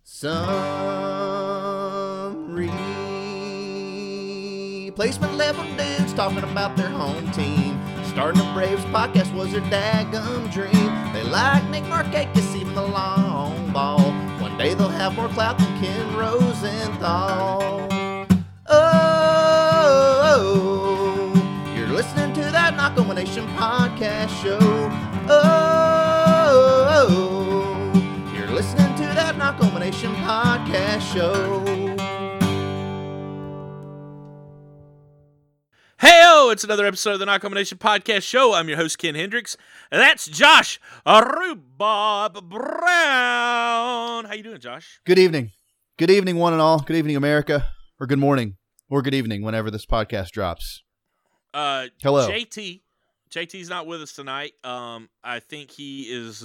Some replacement level dudes talking about their home team. Starting a Braves podcast was their daggum dream. They like Nick Markakis, even the long ball. One day they'll have more clout than Ken Rosenthal. Oh, you're listening to that Knock On Nation podcast show. Oh, you're listening to that Knock On Nation podcast show. Hey-o, it's another episode of the Knock On Nation podcast show. I'm your host, Ken Hendricks, and that's Josh Rhubarb Brown. How you doing, Josh? Good evening. Good evening, one and all. Good evening, America. Or good morning. Or good evening, whenever this podcast drops. Hello. JT's not with us tonight. I think he is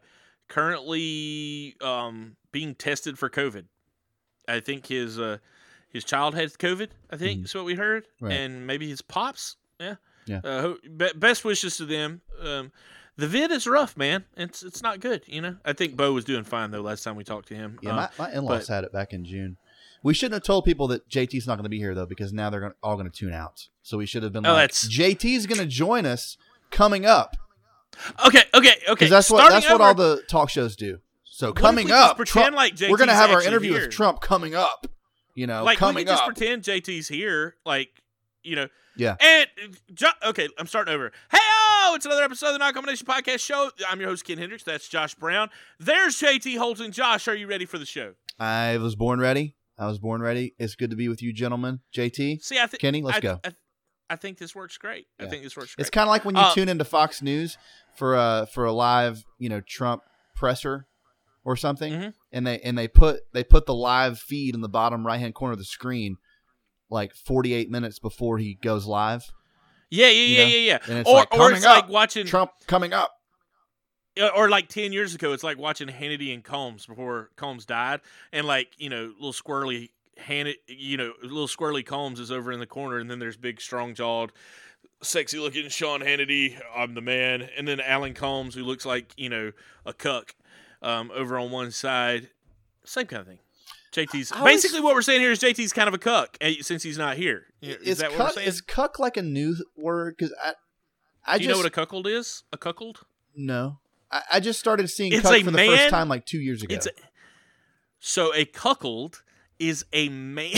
currently being tested for COVID. I think his child has COVID, I think is what we heard. Right. And maybe his pops. Yeah. Yeah. Best wishes to them. The vid is rough, man. It's not good, you know. I think Bo was doing fine, though, last time we talked to him. Yeah, my in-laws had it back in June. We shouldn't have told people that JT's not going to be here, though, because now they're all going to tune out. So we should have been JT's going to join us coming up. Okay. Because that's what all the talk shows do. So coming up, Trump, like we're going to have our interview with Trump coming up. You know, like coming we can just up. pretend JT's here, like, you know. Yeah. And okay, I'm starting over. Hey-o, it's another episode of the Knock On Nation podcast show. I'm your host, Ken Hendricks. That's Josh Brown. There's JT Holton. Josh, are you ready for the show? I was born ready. It's good to be with you, gentlemen. JT, See, Kenny, let's go. I think this works great. Yeah. I think this works great. It's kind of like when you tune into Fox News for a live, Trump presser or something, and they put the live feed in the bottom right hand corner of the screen, like 48 minutes before he goes live. Yeah. And it's Or like it's like watching Trump coming up. Or like 10 years ago, it's like watching Hannity and Combs before Combs died, and little squirrely little squirrely Combs is over in the corner, and then there's big, strong-jawed, sexy-looking Sean Hannity, I'm the man, and then Alan Combs, who looks like a cuck, over on one side. Same kind of thing. JT's basically what we're saying here is JT's kind of a cuck since he's not here. Is that what we're saying? Is cuck like a new word? Because Do you know what a cuckold is? A cuckold? No. I just started seeing cuck for the first time like 2 years ago. So a cuckold is a man,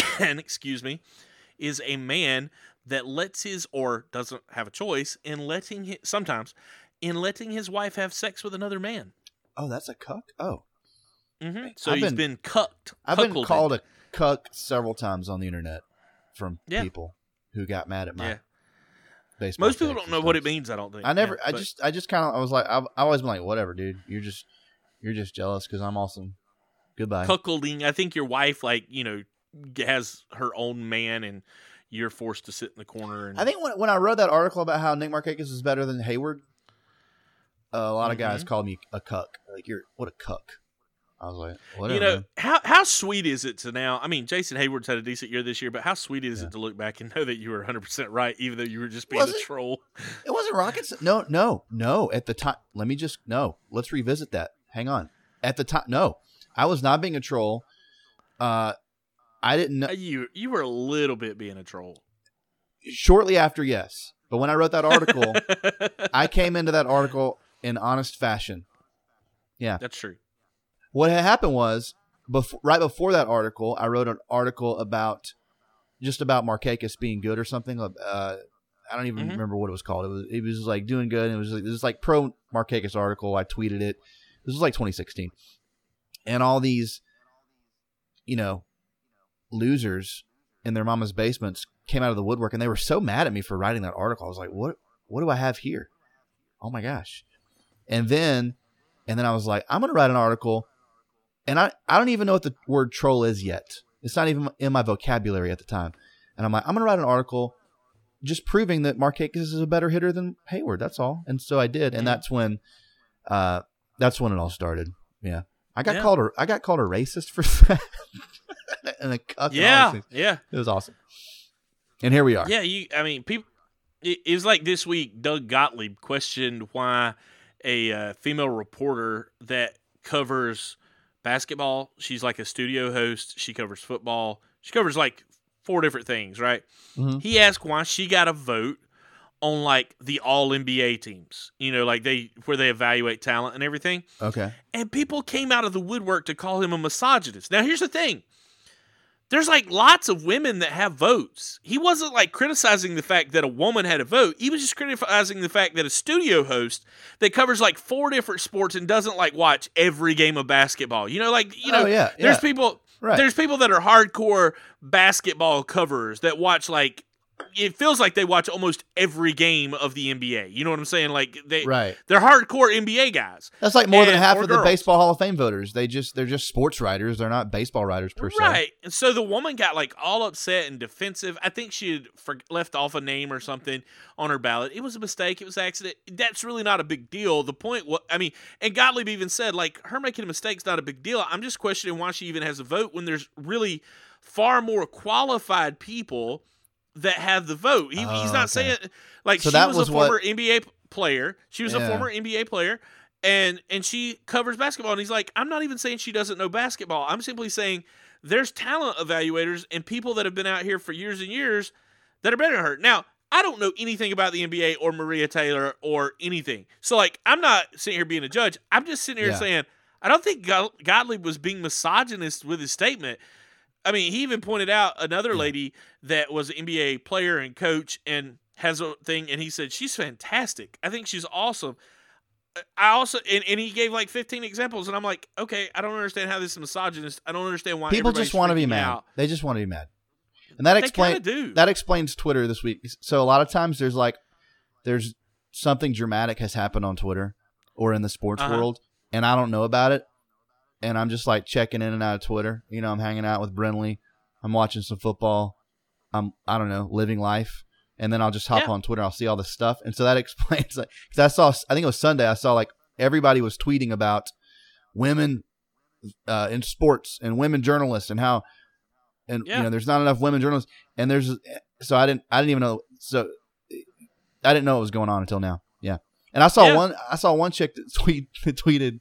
is a man that lets or doesn't have a choice in letting his wife have sex with another man. Oh, that's a cuck? Oh. Mm-hmm. So he's been cucked. I've been called a cuck several times on the internet from people who got mad at my baseball. Most people don't know what it means, I don't think. I just kind of, I was like, I've always been like, whatever, dude. You're just jealous because I'm awesome. Goodbye. Cuckolding. I think your wife, has her own man and you're forced to sit in the corner. And I think when I read that article about how Nick Markakis is better than Hayward, a lot of guys called me a cuck. Like, what a cuck. I was like, whatever. How sweet is it to now? I mean, Jason Hayward's had a decent year this year, but how sweet is it to look back and know that you were 100% right, even though you were just being a troll? It wasn't rockets. No. At the time, let's revisit that. Hang on. At the time, no, I was not being a troll. I didn't know. You were a little bit being a troll. Shortly after, yes. But when I wrote that article, I came into that article in honest fashion. Yeah. That's true. What had happened was, right before that article, I wrote an article about Markakis being good or something. I don't even remember what it was called. It was like doing good. And it was like pro Markakis article. I tweeted it. This was like 2016, and all these, losers in their mama's basements came out of the woodwork, and they were so mad at me for writing that article. I was like, what do I have here? Oh my gosh! And then I was like, I'm going to write an article. And I don't even know what the word troll is yet. It's not even in my vocabulary at the time. And I'm like, I'm going to write an article just proving that Markakis is a better hitter than Hayward. That's all. And so I did. And that's when it all started. Yeah. I got called a racist for that. And a cuck. Yeah. It was awesome. And here we are. Yeah. People, it was like this week, Doug Gottlieb questioned why a female reporter that covers basketball, she's like a studio host. She covers football. She covers like 4 different things, right? Mm-hmm. He asked why she got a vote on like the all NBA teams, like where they evaluate talent and everything. Okay. And people came out of the woodwork to call him a misogynist. Now, here's the thing. There's like lots of women that have votes. He wasn't like criticizing the fact that a woman had a vote. He was just criticizing the fact that a studio host that covers like 4 different sports and doesn't like watch every game of basketball. Oh, yeah, there's people Right. There's people that are hardcore basketball coverers that watch like it feels like they watch almost every game of the NBA. You know what I'm saying? Like they're hardcore NBA guys. That's like more than half of girls. the Baseball Hall of Fame voters. They're just sports writers. They're not baseball writers per se. Right. And so the woman got like all upset and defensive. I think she had left off a name or something on her ballot. It was a mistake. It was an accident. That's really not a big deal. The point was, and Gottlieb even said like her making a mistake is not a big deal. I'm just questioning why she even has a vote when there's really far more qualified people that have the vote. He's not saying like so she was a former NBA player. She was a former NBA player and she covers basketball. And he's like, I'm not even saying she doesn't know basketball. I'm simply saying there's talent evaluators and people that have been out here for years and years that are better than her. Now, I don't know anything about the NBA or Maria Taylor or anything. So like, I'm not sitting here being a judge. I'm just sitting here saying, I don't think Gottlieb was being misogynist with his statement. He even pointed out another lady that was an NBA player and coach and has a thing, and he said, she's fantastic. I think she's awesome. I also, and he gave like 15 examples, and I'm like, okay, I don't understand how this is misogynist. I don't understand why people just want to be mad. Out. They just want to be mad. And that explains Twitter this week. So a lot of times there's something dramatic has happened on Twitter or in the sports world, and I don't know about it. And I'm just like checking in and out of Twitter. I'm hanging out with Brenly. I'm watching some football. I don't know, living life. And then I'll just hop on Twitter. I'll see all this stuff. And so that explains, like, because I think it was Sunday, I saw like everybody was tweeting about women in sports and women journalists and how, there's not enough women journalists. And so I didn't even know. So I didn't know what was going on until now. Yeah. And I saw one chick that tweeted,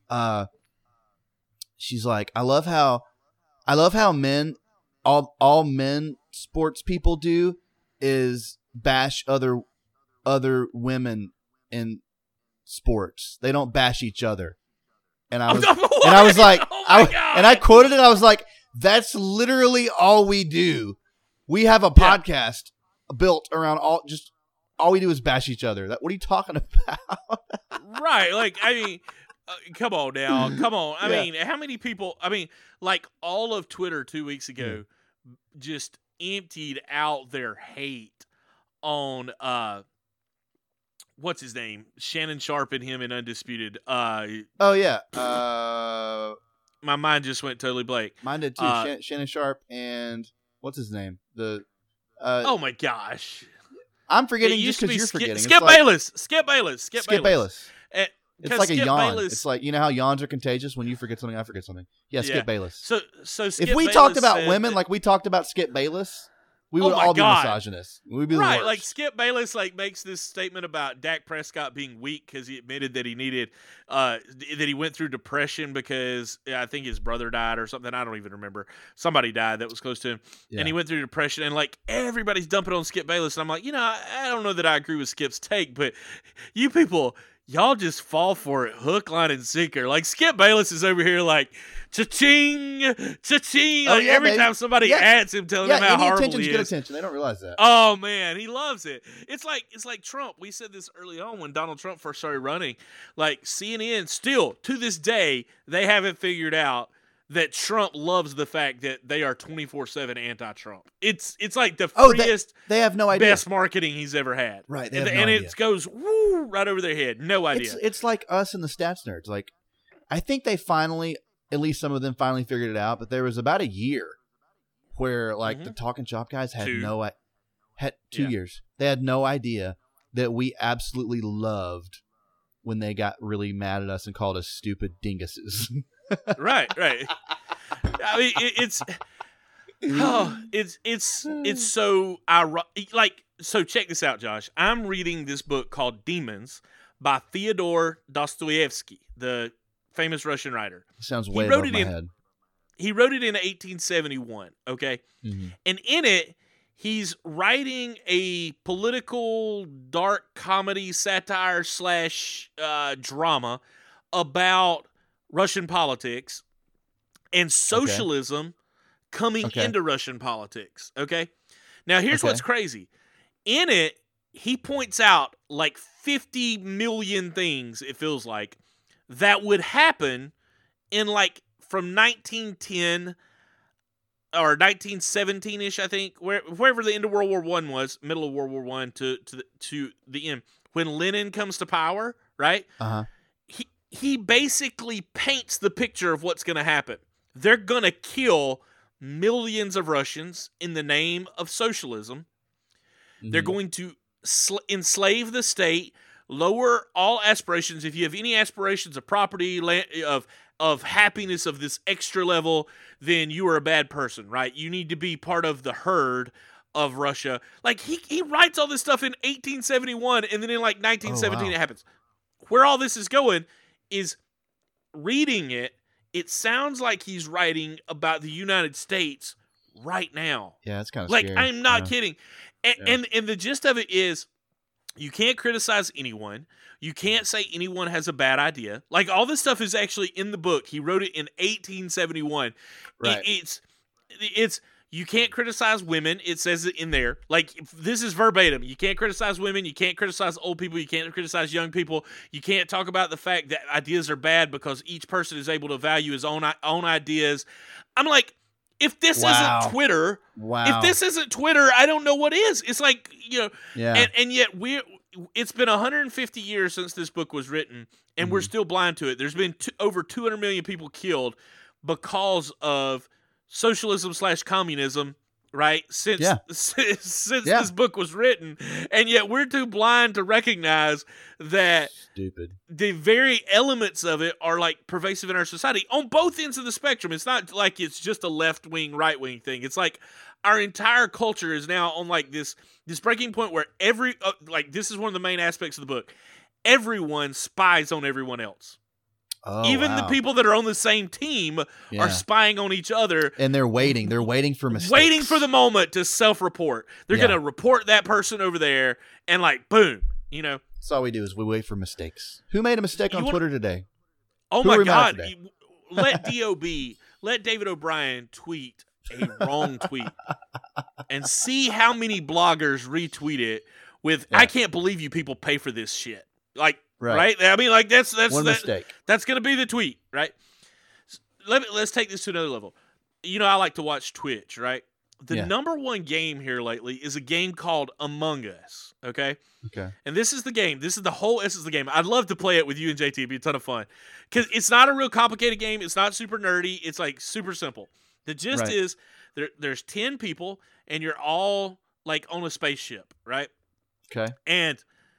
she's like, I love how men, all men sports people do is bash other women in sports. They don't bash each other. And I was, and I was like, and I quoted it. I was like, that's literally all we do. We have a podcast built around all we do is bash each other. What are you talking about? Right. Like, come on now. Come on. I mean, how many people, like all of Twitter 2 weeks ago just emptied out their hate on, what's his name? Shannon Sharp and him in Undisputed. My mind just went totally blank. Mine did too. Shannon Sharp and what's his name? Oh my gosh. I'm forgetting just because you're forgetting. Skip Bayless. Skip Bayless. It's like Skip a yawn. Bayless, it's like, how yawns are contagious. When you forget something, I forget something. Yeah, Skip Bayless. So Skip if we Bayless talked about women like we talked about Skip Bayless, we would all be misogynists. We'd be the worst. Like Skip Bayless makes this statement about Dak Prescott being weak because he admitted that he needed that he went through depression because I think his brother died or something. I don't even remember. Somebody died that was close to him, and he went through depression. And like everybody's dumping on Skip Bayless, and I'm like, I don't know that I agree with Skip's take, but you people. Y'all just fall for it, hook, line, and sinker. Like Skip Bayless is over here, like cha-ching, cha-ching. Like every time somebody adds him, telling him how horrible he is. Good attention. They don't realize that. Oh man, he loves it. It's like Trump. We said this early on when Donald Trump first started running. Like CNN, still to this day, they haven't figured out that Trump loves the fact that they are 24/7 anti-Trump. It's like the freest, they have no idea. Best marketing he's ever had. Right, and it goes woo right over their head. No idea. It's like us and the stats nerds. Like, I think they finally, at least some of them finally figured it out. But there was about a year where like the Talking Chop guys had 2 years. They had no idea that we absolutely loved when they got really mad at us and called us stupid dinguses. Right. It's so ironic. Like, so check this out, Josh. I'm reading this book called Demons by Fyodor Dostoevsky, the famous Russian writer. Sounds way above my head. He wrote it in 1871, okay? Mm-hmm. And in it, he's writing a political dark comedy satire / drama about Russian politics and socialism coming into Russian politics, okay? Now, here's what's crazy. In it, he points out like 50 million things, it feels like, that would happen in like from 1910 or 1917-ish, I think, wherever the end of World War I was, middle of World War I to the end, when Lenin comes to power, right? Uh-huh. He basically paints the picture of what's going to happen. They're going to kill millions of Russians in the name of socialism. Mm-hmm. They're going to enslave the state, lower all aspirations. If you have any aspirations of property, of happiness of this extra level, then you are a bad person, right? You need to be part of the herd of Russia. Like, he writes all this stuff in 1871, and then in like 1917 it happens. Where all this is going is, reading it, it sounds like he's writing about the United States right now. Yeah, it's kind of like, scary. I'm not kidding. And the gist of it is, you can't criticize anyone. You can't say anyone has a bad idea. Like, all this stuff is actually in the book. He wrote it in 1871. Right. It's you can't criticize women. It says it in there. Like, this is verbatim. You can't criticize women. You can't criticize old people. You can't criticize young people. You can't talk about the fact that ideas are bad because each person is able to value his own ideas. I'm like, if this isn't Twitter, if this isn't Twitter, I don't know what is. It's like, and yet it's been 150 years since this book was written, and we're still blind to it. There's been over 200 million people killed because of socialism / communism, right? Since this book was written, and yet we're too blind to recognize that the very elements of it are like pervasive in our society on both ends of the spectrum. It's not like it's just a left-wing, right-wing thing. It's like our entire culture is now on like this breaking point where this is one of the main aspects of the book. Everyone spies on everyone else. Even the people that are on the same team are spying on each other. And they're waiting. They're waiting for mistakes. Waiting for the moment to self-report. They're going to report that person over there and like, boom, That's all we do is we wait for mistakes. Who made a mistake on Twitter today? Oh, my God. Let let David O'Brien tweet a wrong tweet and see how many bloggers retweet it with, I can't believe you people pay for this shit. Like, right? I mean, like, that's one mistake. That's going to be the tweet, right? Let's take this to another level. I like to watch Twitch, right? The number one game here lately is a game called Among Us, okay? Okay. And this is the game. This is the whole essence of the game. I'd love to play it with you and JT. It'd be a ton of fun. Because it's not a real complicated game. It's not super nerdy. It's, like, super simple. The gist is there's 10 people, and you're all, like, on a spaceship, right? Okay. And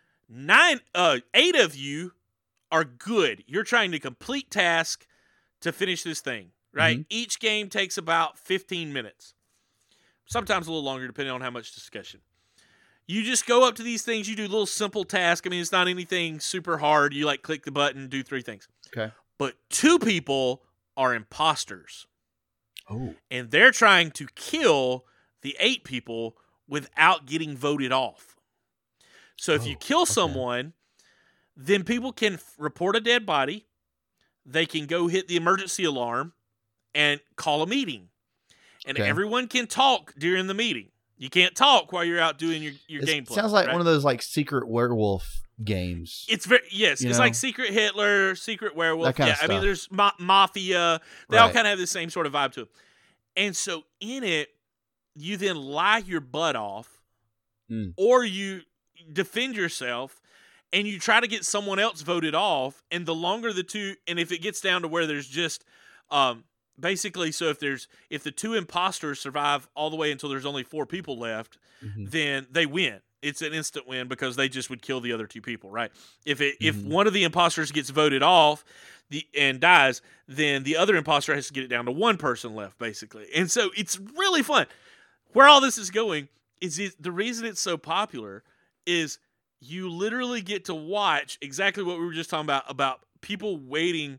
8 of you are good. You're trying to complete task to finish this thing, right? Mm-hmm. Each game takes about 15 minutes. Sometimes a little longer, depending on how much discussion. You just go up to these things. You do little simple tasks. I mean, it's not anything super hard. You, like, click the button, do 3 things. Okay. But 2 people are imposters. Oh. And they're trying to kill the 8 people without getting voted off. So if you kill someone, then people can report a dead body. They can go hit the emergency alarm and call a meeting. And everyone can talk during the meeting. You can't talk while you're out doing your gameplay. Sounds like one of those like secret werewolf games. It's it's like Secret Hitler, Secret Werewolf. That kind of stuff. I mean, there's Mafia. They all kind of have the same sort of vibe to them. And so in it, you then lie your butt off, or you defend yourself, and you try to get someone else voted off. And the longer the two, and if it gets down to where there's just basically, so if the 2 imposters survive all the way until there's only 4 people left, then they win. It's an instant win because they just would kill the other 2 people, right? If one of the imposters gets voted off and dies, then the other imposter has to get it down to 1 person left, basically. And so it's really fun. Where all this is going is the reason it's so popular is you literally get to watch exactly what we were just talking about people waiting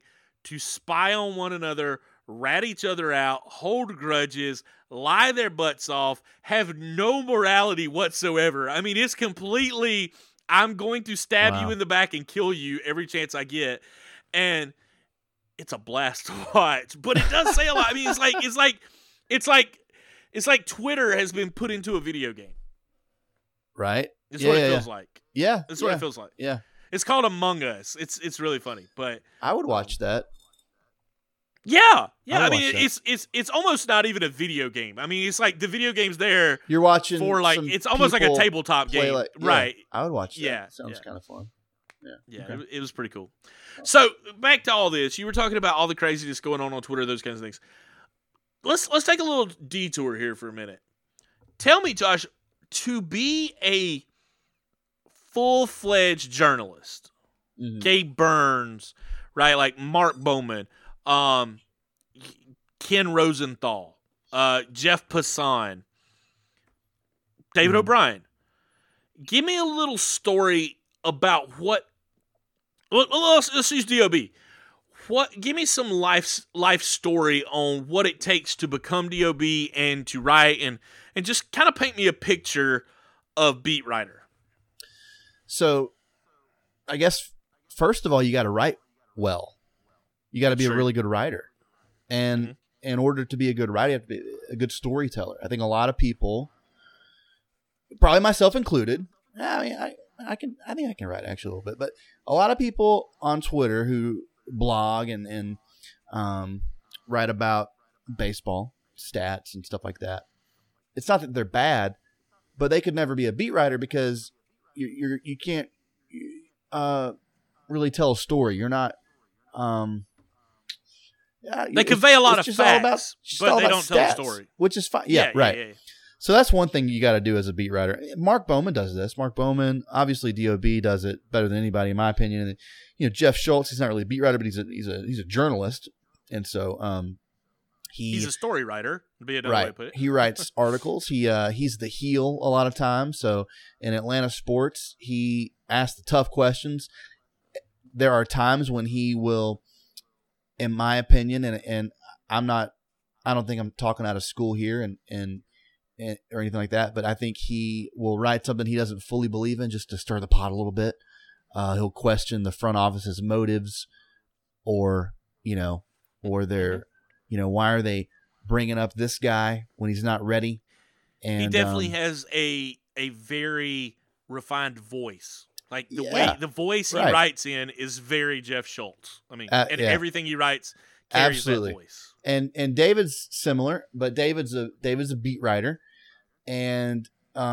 to spy on one another, rat each other out, hold grudges, lie their butts off, have no morality whatsoever. I mean, it's completely, I'm going to stab you in the back and kill you every chance I get. And it's a blast to watch, but it does say a lot. I mean, it's like Twitter has been put into a video game. Right? It's what it feels like. Yeah. It's what it feels like. Yeah. It's called Among Us. It's really funny, but I would watch that. Yeah. I mean, it's almost not even a video game. I mean, it's like the video game's there. You're watching for like it's almost like a tabletop game, right? I would watch that. Yeah, sounds kind of fun. Yeah, okay. It was pretty cool. So back to all this, you were talking about all the craziness going on Twitter, those kinds of things. Let's take a little detour here for a minute. Tell me, Josh, to be a full-fledged journalist, Gabe Burns, right? Like Mark Bowman, Ken Rosenthal, Jeff Passan, David O'Brien. Give me a little story about what. Let's use DOB. Give me some life story on what it takes to become DOB and to write and just kind of paint me a picture of beat writer. So, I guess first of all, you got to write well. You got to be a really good writer, and in order to be a good writer, you have to be a good storyteller. I think a lot of people, probably myself included. I mean, I think I can write actually a little bit, but a lot of people on Twitter who blog and write about baseball stats and stuff like that. It's not that they're bad, but they could never be a beat writer because you can't really tell a story. You're not. They convey a lot of facts, but they don't tell a story, which is fine. Yeah, right. Yeah. So that's one thing you got to do as a beat writer. Mark Bowman does this. Mark Bowman, obviously DOB does it better than anybody, in my opinion. And, Jeff Schultz, he's not really a beat writer, but he's a journalist, and so he's a story writer. Would be another way to put it. He writes articles. He's the heel a lot of times. So in Atlanta sports, he asks the tough questions. There are times when he will, in my opinion, and I don't think I'm talking out of school here, and or anything like that, but I think he will write something he doesn't fully believe in just to stir the pot a little bit. He'll question the front office's motives, or their, why are they bringing up this guy when he's not ready? And he definitely has a very refined voice. Like the voice he writes in is very Jeff Schultz. I mean, everything he writes carries that voice. And David's similar, but David's a beat writer. And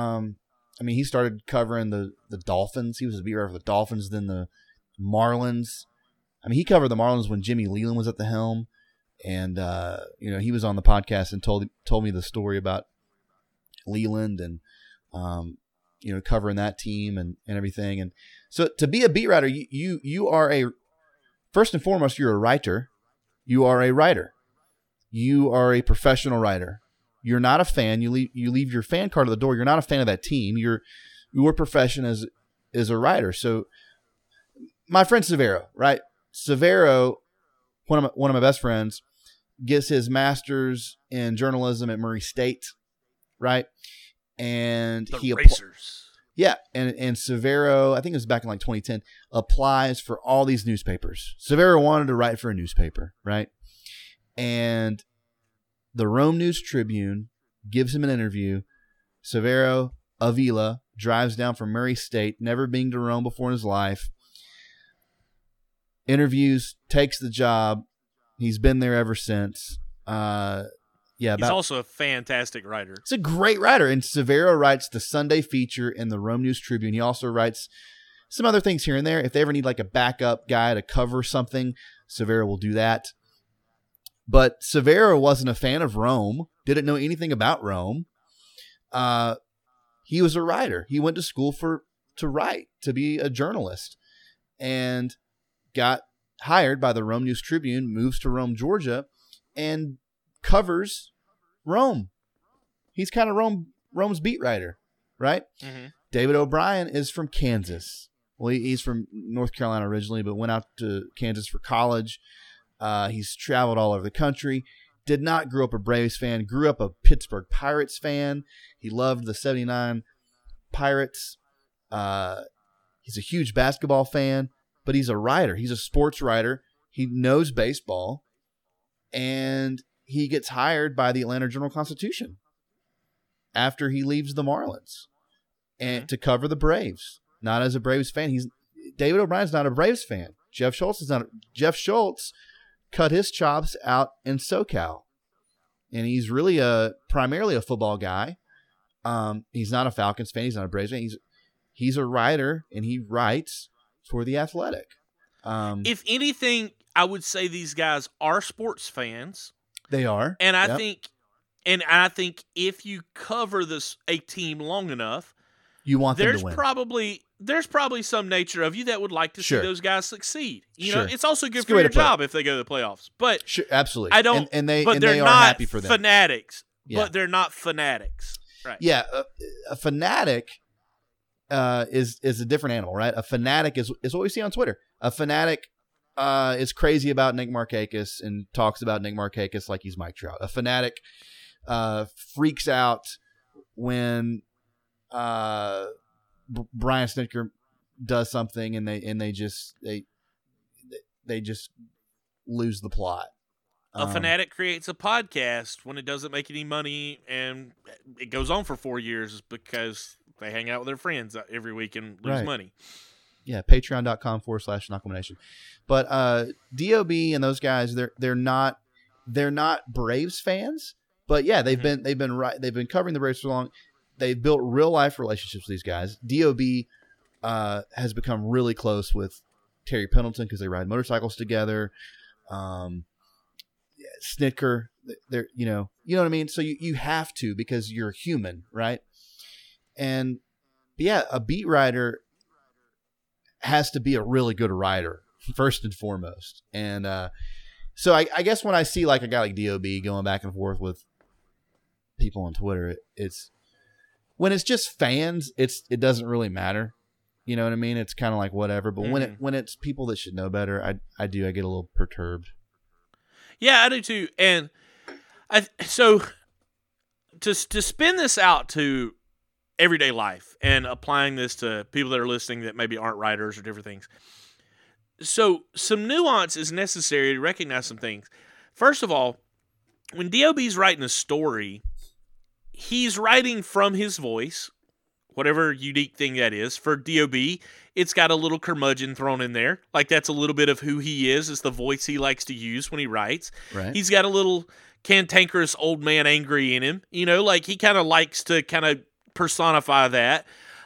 he started covering the Dolphins. He was a beat writer for the Dolphins, then the Marlins. I mean, he covered the Marlins when Jimmy Leland was at the helm, and he was on the podcast and told me the story about Leland and covering that team and everything. And so to be a beat writer, you are first and foremost, you're a writer. You are a writer. You are a professional writer. You're not a fan. You leave your fan card at the door. You're not a fan of that team. Your profession is a writer. So my friend Severo, right? Severo, one of my best friends, gets his master's in journalism at Murray State, right? And the Racers. And Severo, I think it was back in like 2010, applies for all these newspapers. Severo wanted to write for a newspaper, right? And the Rome News Tribune gives him an interview. Severo Avila drives down from Murray State, never been to Rome before in his life. Interviews, takes the job. He's been there ever since. He's also a fantastic writer. He's a great writer. And Severo writes the Sunday feature in the Rome News Tribune. He also writes some other things here and there. If they ever need like a backup guy to cover something, Severo will do that. But Severo wasn't a fan of Rome, didn't know anything about Rome. He was a writer. He went to school to write, to be a journalist, and got hired by the Rome News Tribune, moves to Rome, Georgia, and covers Rome. He's kind of Rome's beat writer, right? Mm-hmm. David O'Brien is from Kansas. Well, he's from North Carolina originally, but went out to Kansas for college. He's traveled all over the country. Did not grow up a Braves fan. Grew up a Pittsburgh Pirates fan. He loved the 79 Pirates. He's a huge basketball fan, but he's a writer. He's a sports writer. He knows baseball, and he gets hired by the Atlanta Journal-Constitution after he leaves the Marlins and to cover the Braves. Not as a Braves fan. David O'Brien's not a Braves fan. Jeff Schultz is not. Jeff Schultz cut his chops out in SoCal, and he's really primarily a football guy. He's not a Falcons fan. He's not a Braves fan. He's a writer, and he writes for The Athletic. If anything, I would say these guys are sports fans. They are, and I think if you cover a team long enough, you want them to win. There's probably some nature of you that would like to see those guys succeed. You know, it's also good for your job if they go to the playoffs. But absolutely, I don't. And they are not happy for them. Fanatics, but they're not fanatics. Right? Yeah, a fanatic is a different animal, right? A fanatic is what we see on Twitter. A fanatic is crazy about Nick Markakis and talks about Nick Markakis like he's Mike Trout. A fanatic freaks out when Brian Snitker does something and they just lose the plot. A fanatic creates a podcast when it doesn't make any money, and it goes on for 4 years because they hang out with their friends every week and lose money. Yeah, patreon.com/Knucklemanation. But DOB and those guys, they're not Braves fans, but yeah, they've been covering the Braves for long. They've built real life relationships with these guys. DOB has become really close with Terry Pendleton because they ride motorcycles together. Snitker, they're you know what I mean. So you have to, because you're human, right? And yeah, a beat writer has to be a really good writer first and foremost. And so I guess when I see like a guy like DOB going back and forth with people on Twitter, it's when it's just fans, it doesn't really matter. You know what I mean? It's kind of like whatever. But when it's people that should know better, I get a little perturbed. Yeah, I do too. And so to spin this out to everyday life and applying this to people that are listening that maybe aren't writers or different things. So some nuance is necessary to recognize some things. First of all, when DOB's writing a story, he's writing from his voice, whatever unique thing that is. For DOB, it's got a little curmudgeon thrown in there. Like that's a little bit of who he is. It's the voice he likes to use when he writes. Right. He's got a little cantankerous old man angry in him. You know, like he kind of likes to kind of personify that.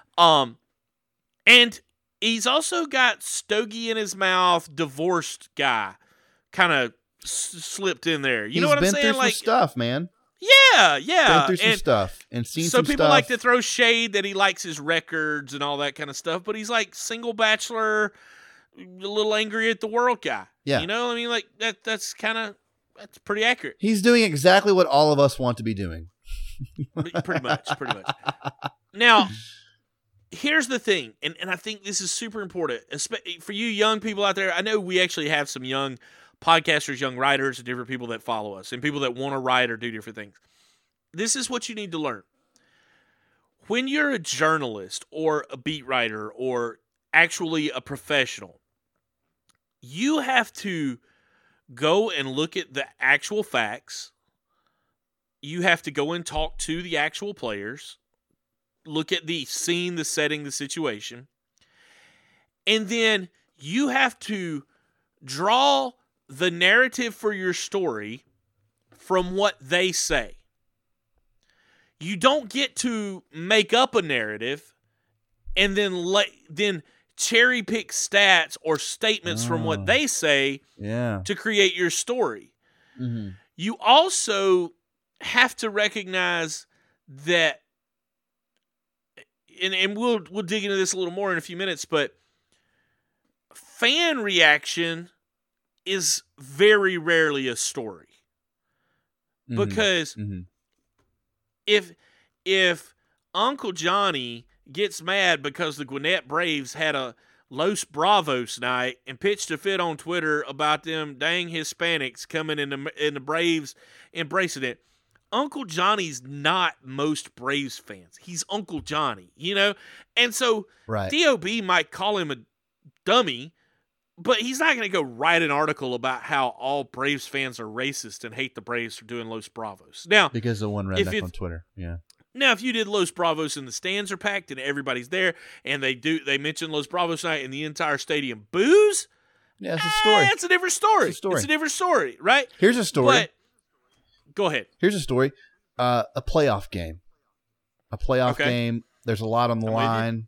And he's also got stogie in his mouth, divorced guy kind of slipped in there. You know what I'm saying? He's been through some stuff, man. Yeah. Been through some stuff and seen some stuff. So people like to throw shade that he likes his records and all that kind of stuff, but he's like single bachelor, a little angry at the world guy. Yeah. You know, I mean, like that's pretty accurate. He's doing exactly what all of us want to be doing. Pretty much. Now, here's the thing, and I think this is super important, for you young people out there. I know we actually have some young podcasters, young writers, and different people that follow us, and people that want to write or do different things. This is what you need to learn. When you're a journalist or a beat writer or actually a professional, you have to go and look at the actual facts. You have to go and talk to the actual players, look at the scene, the setting, the situation, and then you have to draw the narrative for your story from what they say. You don't get to make up a narrative and then cherry pick stats or statements from what they say to create your story. Mm-hmm. You also have to recognize that, and we'll dig into this a little more in a few minutes, but fan reaction is very rarely a story. Because if Uncle Johnny gets mad because the Gwinnett Braves had a Los Bravos night and pitched a fit on Twitter about them dang Hispanics coming in the Braves embracing it. Uncle Johnny's not most Braves fans. He's Uncle Johnny, you know? And so Right. DOB might call him a dummy, but he's not going to go write an article about how all Braves fans are racist and hate the Braves for doing Los Bravos. Now, Because of one redneck on Twitter. Yeah. now, if you did Los Bravos and the stands are packed and everybody's there and they mention Los Bravos night and the entire stadium boos, Yeah, it's a story. That's a different story. It's a different story, right? Here's a story. But, go ahead. Here's a story. A playoff game. Okay. Game. There's a lot on the line.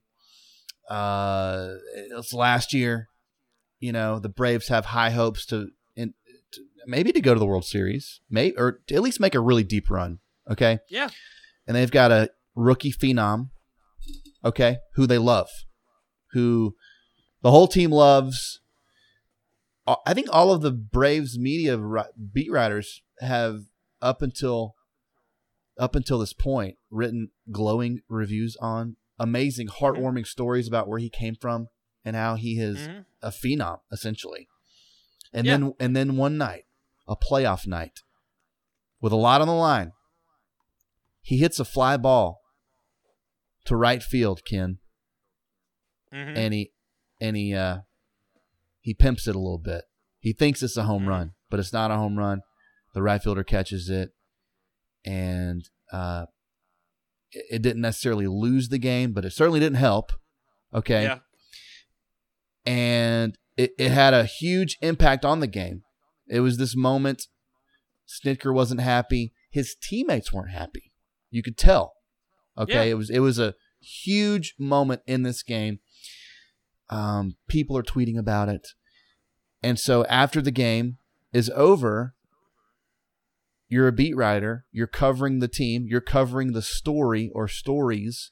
It's last year. You know, the Braves have high hopes to maybe to go to the World Series, or to at least make a really deep run. Okay. Yeah. And they've got a rookie phenom. Okay, who they love, who the whole team loves. I think all of the Braves media beat writers have up until this point written glowing reviews on, amazing, heartwarming stories about where he came from and how he is a phenom essentially. And then one night, a playoff night, with a lot on the line, he hits a fly ball to right field, Ken, and he pimps it a little bit. He thinks it's a home run, but it's not a home run. The right fielder catches it, and it didn't necessarily lose the game, but it certainly didn't help. Okay. Yeah. And it had a huge impact on the game. It was this moment. Snitker wasn't happy. His teammates weren't happy. You could tell. Okay. Yeah. It was a huge moment in this game. People are tweeting about it. And so after the game is over, you're a beat writer. You're covering the team. You're covering the story or stories.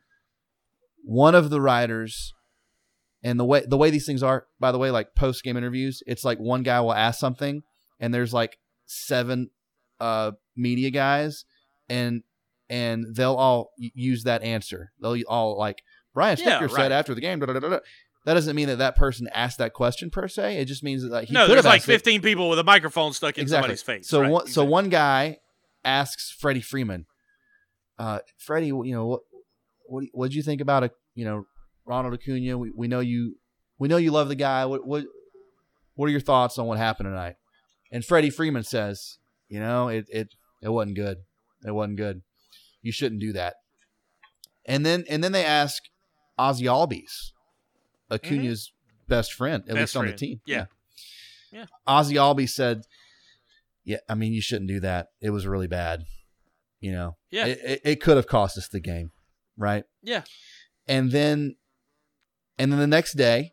One of the writers, and the way these things are, by the way, like post-game interviews, it's like one guy will ask something, and there's like 7 media guys, and they'll all use that answer. They'll all like, Brian Snitker said after the game, da, da, da, da. That doesn't mean that person asked that question per se. It just means that he could have there's like asked 15 people with a microphone stuck in somebody's face. So so one guy asks Freddie Freeman, Freddie, you know, what did you think about Ronald Acuna? We know you love the guy. What are your thoughts on what happened tonight? And Freddie Freeman says, it wasn't good. It wasn't good. You shouldn't do that. And then they ask Ozzie Albies, Acuna's best friend, at least on the team. Yeah. Ozzie Albies said, "Yeah, I mean, you shouldn't do that. It was really bad. Yeah. It could have cost us the game, right? Yeah. And then the next day,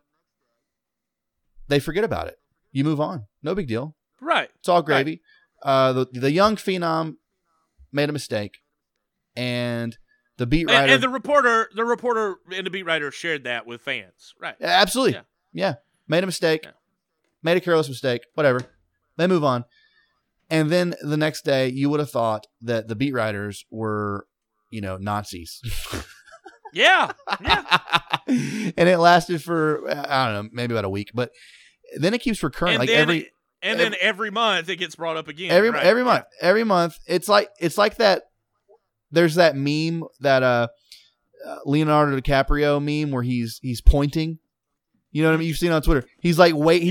they forget about it. You move on. No big deal. Right. It's all gravy. Right. The young phenom made a mistake, and the beat writer and the reporter and the beat writer shared that with fans. Right. Absolutely. Yeah. Made a mistake. Yeah. Made a careless mistake. Whatever. They move on. And then the next day, you would have thought that the beat writers were, Nazis. Yeah. And it lasted for, I don't know, maybe about a week. But then it keeps recurring. And then every month it gets brought up again. Every month. It's like that. There's that meme, that Leonardo DiCaprio meme where he's pointing. You know what I mean? You've seen it on Twitter. He's like waiting.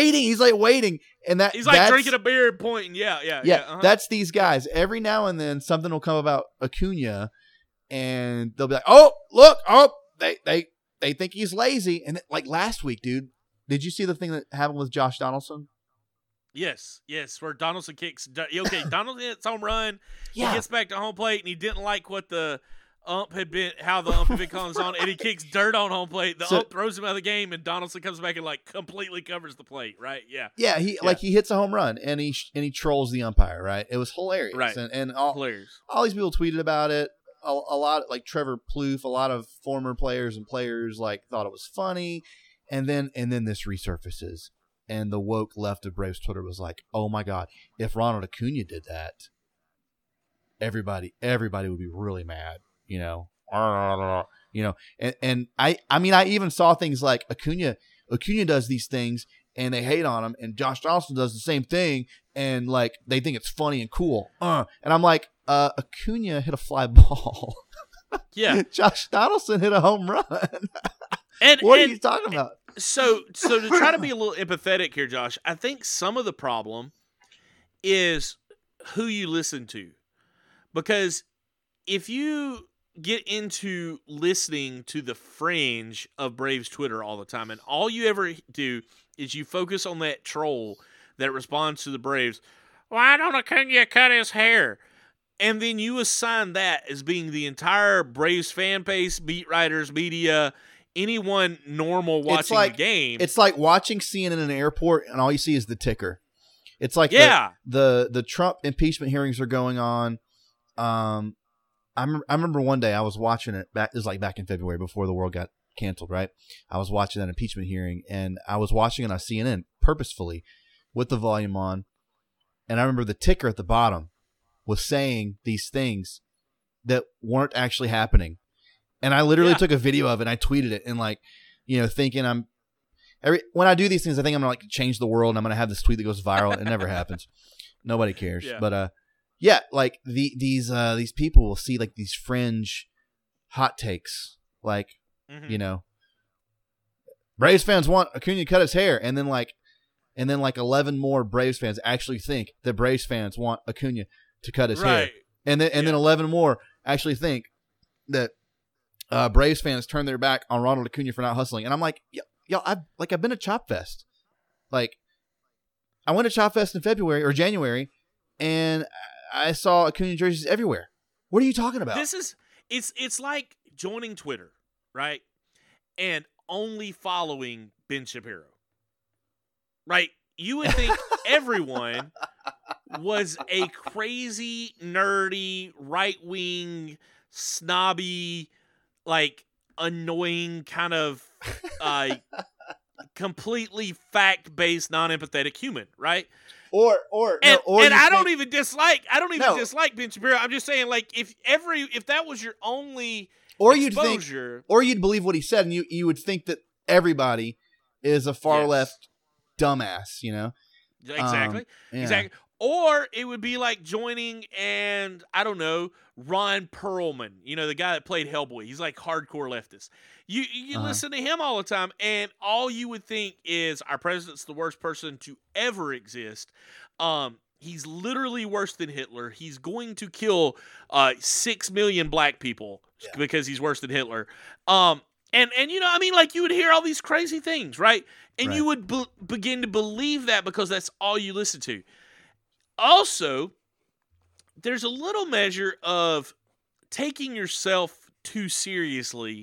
And he's like drinking a beer and pointing. Yeah. That's these guys. Every now and then something will come about Acuna, and they'll be like, "Oh, look! Oh, they think he's lazy." And like last week, dude, did you see the thing that happened with Josh Donaldson? Yes, where Donaldson kicks. Okay, Donaldson hits home run. Yeah. He gets back to home plate, and he didn't like what the ump had been, how the ump had been calling on, and he kicks dirt on home plate. The ump throws him out of the game, and Donaldson comes back and completely covers the plate. Right? Yeah. Yeah. He hits a home run, and he trolls the umpire. Right? It was hilarious. Right. And all these people tweeted about it. A lot, like Trevor Plouffe, a lot of former players and players thought it was funny, and then this resurfaces. And the woke left of Braves Twitter was like, "Oh my God, if Ronald Acuna did that, everybody would be really mad." you know, and I mean, I even saw things like Acuna does these things and they hate on him, and Josh Donaldson does the same thing and like they think it's funny and cool. And I'm like, Acuna hit a fly ball. Yeah. Josh Donaldson hit a home run. And what are you talking about? So to try to be a little empathetic here, Josh, I think some of the problem is who you listen to. Because if you get into listening to the fringe of Braves Twitter all the time, and all you ever do is you focus on that troll that responds to the Braves, why don't Acuna cut his hair? And then you assign that as being the entire Braves fan base, beat writers, media, anyone normal watching the game. It's like watching CNN in an airport and all you see is the ticker. It's like the Trump impeachment hearings are going on. I remember one day I was watching it back. It was like back in February before the world got canceled, right? I was watching that impeachment hearing and I was watching it on CNN purposefully with the volume on. And I remember the ticker at the bottom was saying these things that weren't actually happening. And I literally took a video of it and I tweeted it and like, you know, thinking when I do these things, I think I'm going to like change the world and I'm going to have this tweet that goes viral. It never happens. Nobody cares. Yeah. But, like these people will see like these fringe hot takes, like, you know, Braves fans want Acuna to cut his hair. And then like 11 more Braves fans actually think that Braves fans want Acuna to cut his hair. And then 11 more actually think that Braves fans turn their back on Ronald Acuna for not hustling. And I'm like, y'all, I've been to Chop Fest. Like, I went to Chop Fest in February or January, and I saw Acuna jerseys everywhere. What are you talking about? It's like joining Twitter, right? And only following Ben Shapiro. Right? You would think everyone was a crazy, nerdy, right-wing, snobby, like annoying kind of completely fact-based, non-empathetic human, right? I don't even dislike Ben Shapiro. I'm just saying, like, if that was your only exposure, you'd believe what he said, and you would think that everybody is a far left dumbass, you know? Exactly. Exactly. Or it would be like joining and, I don't know, Ron Perlman, you know, the guy that played Hellboy. He's like hardcore leftist. You listen to him all the time, and all you would think is our president's the worst person to ever exist. He's literally worse than Hitler. He's going to kill 6 million black people because he's worse than Hitler. And you know, I mean, like, you would hear all these crazy things, right? And you would begin to believe that because that's all you listen to. Also, there's a little measure of taking yourself too seriously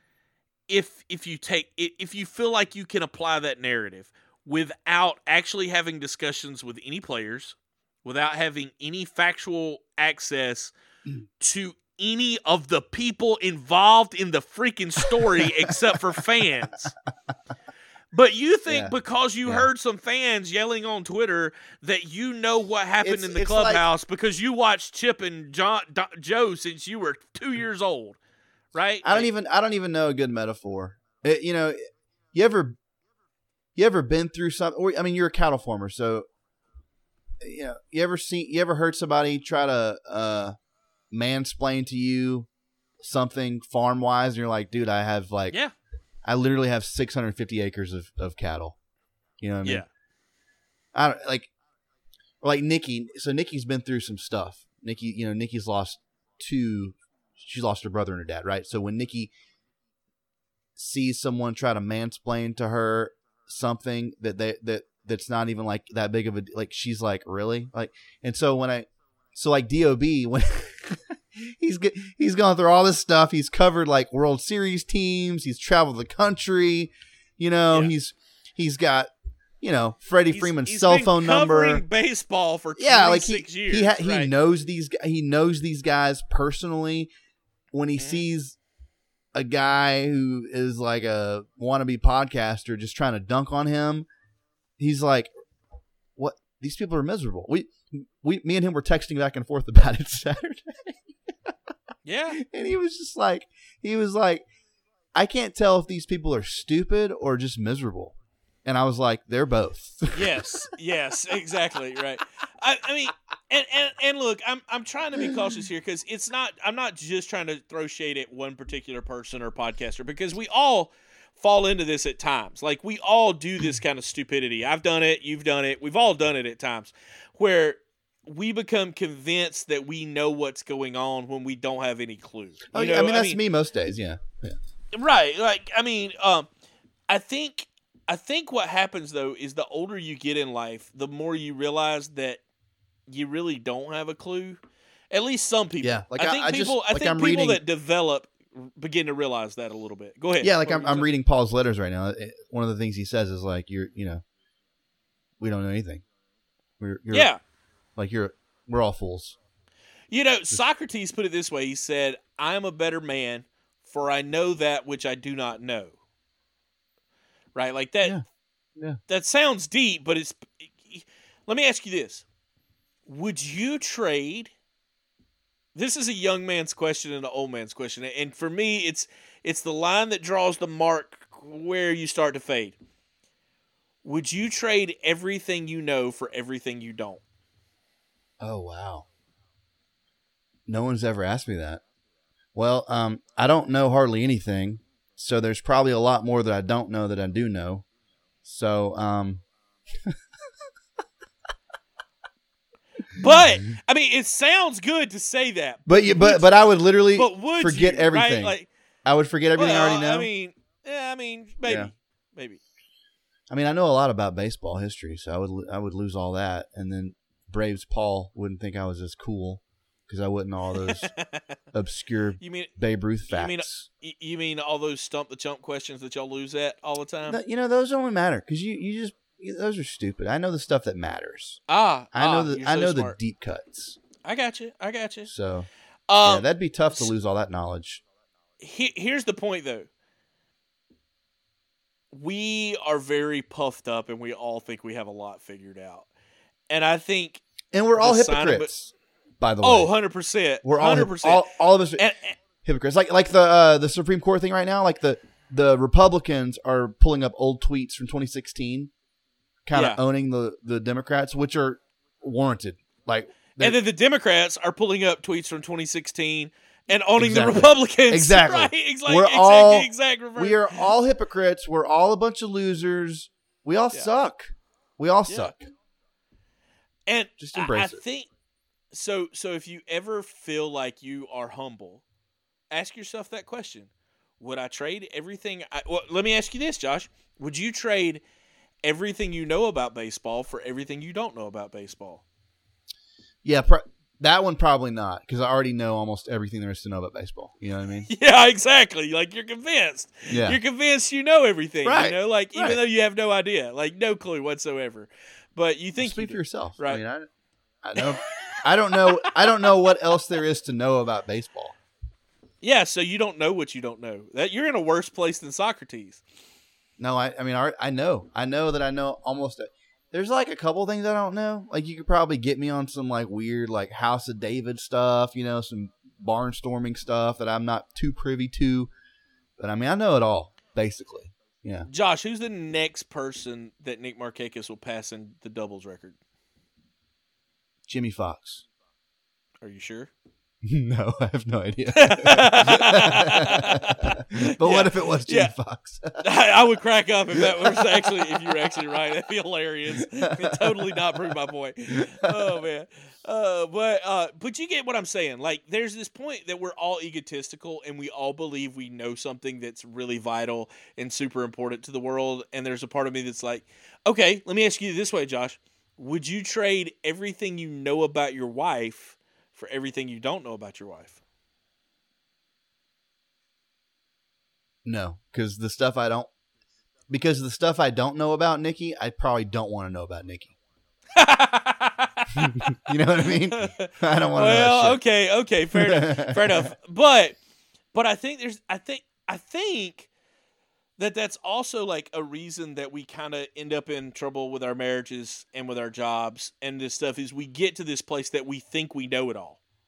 if you feel like you can apply that narrative without actually having discussions with any players, without having any factual access to any of the people involved in the freaking story except for fans. But you think because you heard some fans yelling on Twitter that you know what happened in the clubhouse because you watched Chip and Joe since you were 2 years old, right? I don't even know a good metaphor. You know, you ever been through something? Or, I mean, you're a cattle farmer, so you know. You ever heard somebody try to mansplain to you something farm wise, and you're like, dude, I literally have 650 acres of cattle. You know what I mean? Yeah. I don't like Nikki. So Nikki's been through some stuff. Nikki's lost she lost her brother and her dad, right? So when Nikki sees someone try to mansplain to her something that's not even like that big of a, like, she's like, really? Like, and so like DOB, when he's gone through all this stuff. He's covered like World Series teams. He's traveled the country. You know, he's got, you know, Freddie Freeman's cell phone number. Baseball for 26 years. He knows these guys personally. When he sees a guy who is like a wannabe podcaster just trying to dunk on him, he's like, "What? These people are miserable." Me and him were texting back and forth about it Saturday. Yeah. And he was like, I can't tell if these people are stupid or just miserable. And I was like, they're both. Yes, exactly, right. I mean, and look, I'm trying to be cautious here because I'm not just trying to throw shade at one particular person or podcaster, because we all fall into this at times. Like, we all do this kind of stupidity. I've done it, you've done it, we've all done it at times, where we become convinced that we know what's going on when we don't have any clue. I mean, that's me most days. Yeah. Right. Like, I mean, I think what happens though is the older you get in life, the more you realize that you really don't have a clue. At least some people. Yeah. Like, I think people that develop begin to realize that a little bit. Go ahead. Yeah. Like, I'm reading Paul's letters right now. One of the things he says is like, we don't know anything. We're all fools. Socrates put it this way. He said, I am a better man, for I know that which I do not know. Right? Like that. Yeah. That sounds deep, but let me ask you this. Would you trade? This is a young man's question and an old man's question. And for me, it's the line that draws the mark where you start to fade. Would you trade everything you know for everything you don't? Oh, wow. No one's ever asked me that. Well, I don't know hardly anything, so there's probably a lot more that I don't know that I do know. So, but I mean, it sounds good to say that. But I would literally forget you, everything. Right? Like, I would forget everything I already know. Maybe. I mean, I know a lot about baseball history, so I would lose all that, and then Braves Paul wouldn't think I was as cool because I wouldn't know all those obscure Babe Ruth facts. You mean all those stump the chump questions that y'all lose at all the time? Those only matter because you just those are stupid. I know the stuff that matters. I know the deep cuts. I got you. So that'd be tough to lose all that knowledge. Here's the point, though. We are very puffed up, and we all think we have a lot figured out. And I think, and we're all hypocrites. By the way, 100%. We're all 100%. All of us hypocrites. Like the Supreme Court thing right now. Like the Republicans are pulling up old tweets from 2016, kind of owning the Democrats, which are warranted. And then the Democrats are pulling up tweets from 2016 and owning the Republicans. Exactly. Right? Exact reverse. We are all hypocrites. We're all a bunch of losers. We all suck. We all suck. And just embrace it. I think so if you ever feel like you are humble, ask yourself that question. Would I trade everything? Let me ask you this, Josh. Would you trade everything you know about baseball for everything you don't know about baseball? Yeah, that one probably not, because I already know almost everything there is to know about baseball. You know what I mean? Yeah, exactly. Like, you're convinced. Yeah. You're convinced you know everything. Right. Even though you have no idea, like no clue whatsoever. But you think speak for yourself, right? I mean, I know. I don't know. I don't know what else there is to know about baseball. Yeah, so you don't know what you don't know. That you're in a worse place than Socrates. No, I mean, I know. I know that I know almost. There's like a couple things I don't know. Like, you could probably get me on some like weird like House of David stuff, some barnstorming stuff that I'm not too privy to. But I mean, I know it all basically. Yeah. Josh, who's the next person that Nick Markakis will pass in the doubles record? Jimmy Fox. Are you sure? No, I have no idea. But what if it was Jimmy Fox? I would crack up if if you were actually right. That'd be hilarious. It'd totally not prove my point. Oh man. But you get what I'm saying. Like, there's this point that we're all egotistical and we all believe we know something that's really vital and super important to the world. And there's a part of me that's like, okay, let me ask you this way, Josh. Would you trade everything you know about your wife for everything you don't know about your wife? No, because the stuff I don't know about Nikki, I probably don't want to know about Nikki. You know what I mean? I don't want to know that shit. Okay, fair enough. But I think I think that's also like a reason that we kind of end up in trouble with our marriages and with our jobs and this stuff is we get to this place that we think we know it all.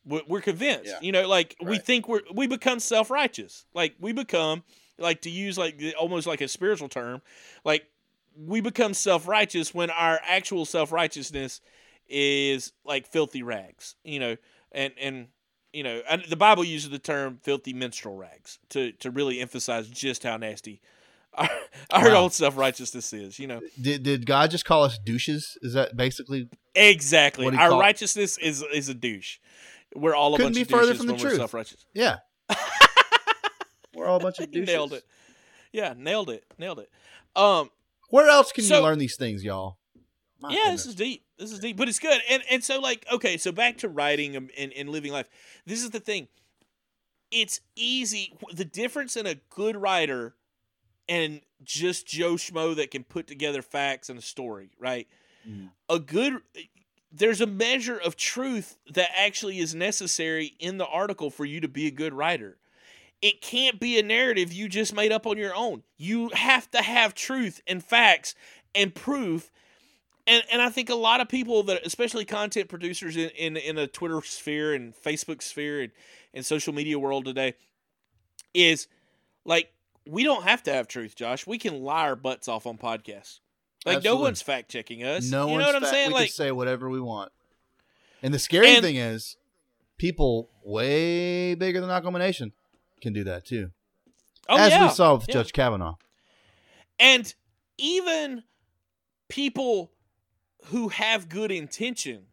We're convinced. Yeah. You know, like we Right. think we become self-righteous. Like we become, like, to use like almost like a spiritual term, like we become self-righteous when our actual self-righteousness is like filthy rags. You know, and you know, and the Bible uses the term filthy menstrual rags to really emphasize just how nasty our Wow. own self-righteousness is. You know, Did God just call us douches? Is that basically exactly. what he Our called? righteousness is a douche. We're all a Couldn't bunch be of further douches from the when we're truth. self-righteous. Yeah. We're all a bunch of douches. Nailed it. Yeah, nailed it. Where else can So- you learn these things, y'all? My Yeah, goodness. this is deep, but it's good. And so, like, okay, so back to writing and living life. This is the thing. It's easy. The difference in a good writer and just Joe Schmo that can put together facts and a story, right? Mm. There's a measure of truth that actually is necessary in the article for you to be a good writer. It can't be a narrative you just made up on your own. You have to have truth and facts and proof. And I think a lot of people that, especially content producers in a Twitter sphere and Facebook sphere and social media world today, is like, we don't have to have truth, Josh. We can lie our butts off on podcasts. Like, Absolutely. no one's fact checking us. No you one's know what I'm fat. saying? We Like, can say whatever we want. And the scary And- thing is, people way bigger than Oklahoma Nation can do that too. oh As yeah, we saw with yeah. Judge Kavanaugh. And even people who have good intention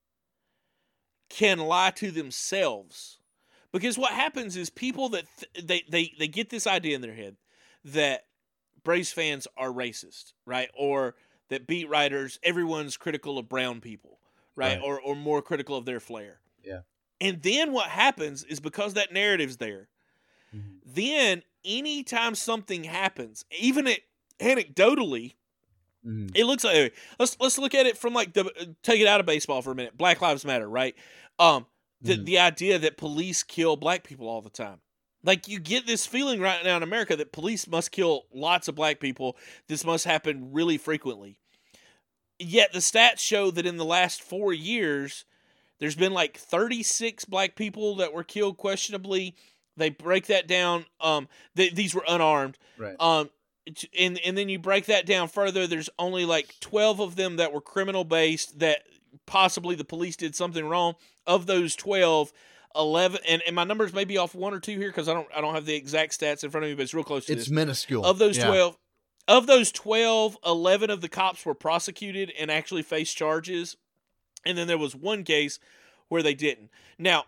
can lie to themselves, because what happens is people that they get this idea in their head that Braves fans are racist, right? Or that beat writers, everyone's critical of brown people, right? Right. Or more critical of their flair. Yeah. And then what happens is, because that narrative's there, Mhm. then anytime something happens, even anecdotally, Mhm. it looks like, let's look at it from like take it out of baseball for a minute. Black Lives Matter, right? The idea that police kill black people all the time. Like, you get this feeling right now in America that police must kill lots of black people. This must happen really frequently. Yet the stats show that in the last 4 years, there's been like 36 black people that were killed questionably. They break that down. These were unarmed. Right. And then you break that down further. There's only like 12 of them that were criminal based, that possibly the police did something wrong. Of those 12, 11, and my numbers may be off 1 or 2 here because I don't have the exact stats in front of me, but it's real close to It's this. minuscule. Of those Yeah. 12, 11 of the cops were prosecuted and actually faced charges. And then there was one case where they didn't. Now,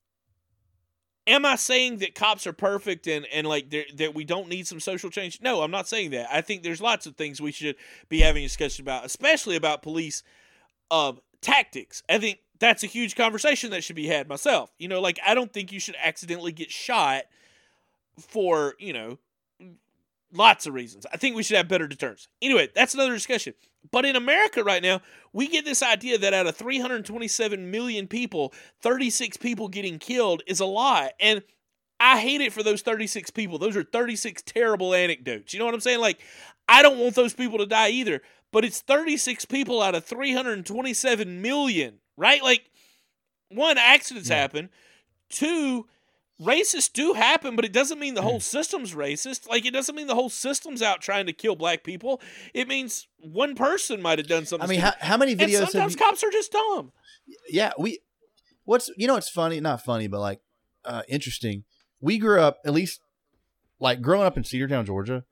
am I saying that cops are perfect and like that we don't need some social change? No, I'm not saying that. I think there's lots of things we should be having a discussion about, especially about police tactics. I think that's a huge conversation that should be had myself. You know, like, I don't think you should accidentally get shot for, you know, lots of reasons. I think we should have better deterrence. Anyway, that's another discussion. But in America right now, we get this idea that out of 327 million people, 36 people getting killed is a lot. And I hate it for those 36 people. Those are 36 terrible anecdotes. You know what I'm saying? Like, I don't want those people to die either. But it's 36 people out of 327 million, right? Like, one, accidents happen. Two, racists do happen, but it doesn't mean the whole system's racist. Like, it doesn't mean the whole system's out trying to kill black people. It means one person might have done something. I mean, stupid. how many And videos have sometimes you, cops are just dumb. yeah, it's funny, not funny, but like interesting. We grew up, at least like growing up in Cedartown, Georgia,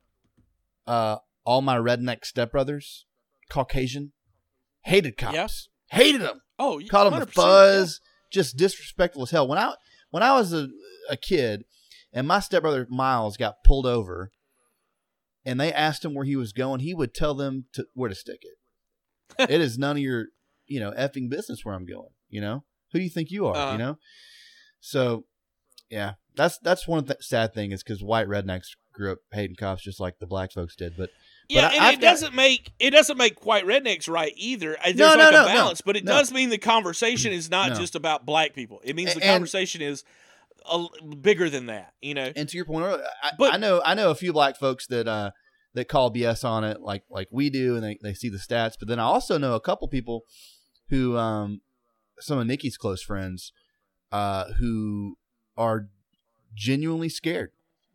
all my redneck stepbrothers, Caucasian, hated cops. Yeah. Hated them. Oh, Called them the 100%, fuzz, just disrespectful as hell. When I was a kid and my stepbrother Miles got pulled over and they asked him where he was going, he would tell them where to stick it. It is none of your, effing business where I'm going, Who do you think you are, So, yeah, that's one of the sad thing is because white rednecks grew up hating cops just like the black folks did. But Yeah, but and it doesn't make white rednecks right either. There's No, like no, a balance, but it no. does mean the conversation is not No. just about black people. It means the And- conversation is bigger than that. And to your point earlier, But- I know a few black folks that call BS on it like we do, and they see the stats. But then I also know a couple people who, some of Nikki's close friends, who are genuinely scared,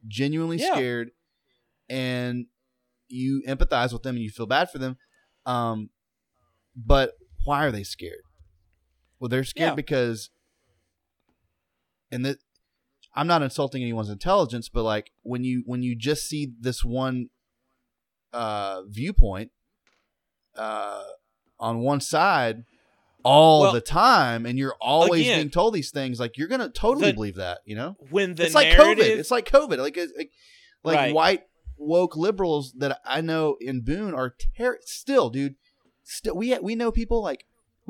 and you empathize with them and you feel bad for them. But why are they scared? Well, they're scared because, and I'm not insulting anyone's intelligence, but like when you just see this one viewpoint on one side all the time, and you're always being told these things, like you're gonna totally believe that, you know. When the it's like narrative, COVID, like white woke liberals that I know in Boone are still, dude. Still, we know people like